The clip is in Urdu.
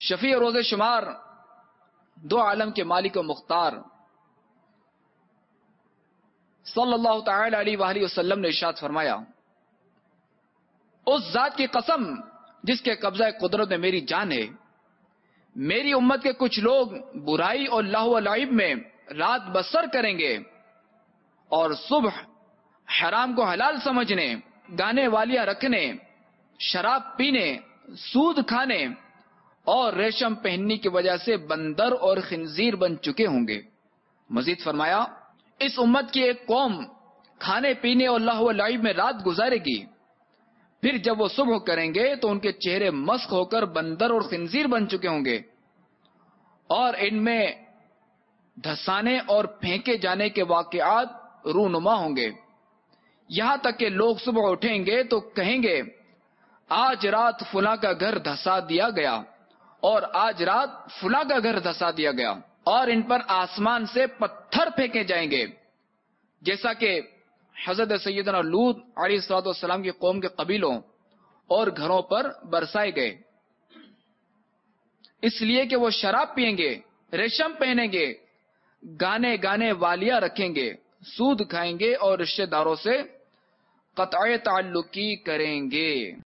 شفیع روز شمار، دو عالم کے مالک و مختار صلی اللہ تعالی علیہ وآلہ وسلم نے ارشاد فرمایا، اس ذات کی قسم جس کے قبضہ قدرت میں میری جان ہے، میری امت کے کچھ لوگ برائی اور لہو و لعب میں رات بسر کریں گے اور صبح حرام کو حلال سمجھنے، گانے والیاں رکھنے، شراب پینے، سود کھانے اور ریشم پہننے کی وجہ سے بندر اور خنزیر بن چکے ہوں گے۔ مزید فرمایا، اس امت کی ایک قوم کھانے پینے اور لہو و لعب میں رات گزارے گی، پھر جب وہ صبح کریں گے تو ان کے چہرے مسخ ہو کر بندر اور خنزیر بن چکے ہوں گے، اور ان میں دھسانے اور پھینکے جانے کے واقعات رونما ہوں گے، یہاں تک کہ لوگ صبح اٹھیں گے تو کہیں گے آج رات فلاں کا گھر دھسا دیا گیا اور آج رات فلاں کا گھر دھسا دیا گیا، اور ان پر آسمان سے پتھر پھینکے جائیں گے، جیسا کہ حضرت سیدنا لوط علیہ السلام کی قوم کے قبیلوں اور گھروں پر برسائے گئے، اس لیے کہ وہ شراب پیئیں گے، ریشم پہنیں گے، گانے والیاں رکھیں گے، سود کھائیں گے اور رشتہ داروں سے قطع تعلقی کریں گے۔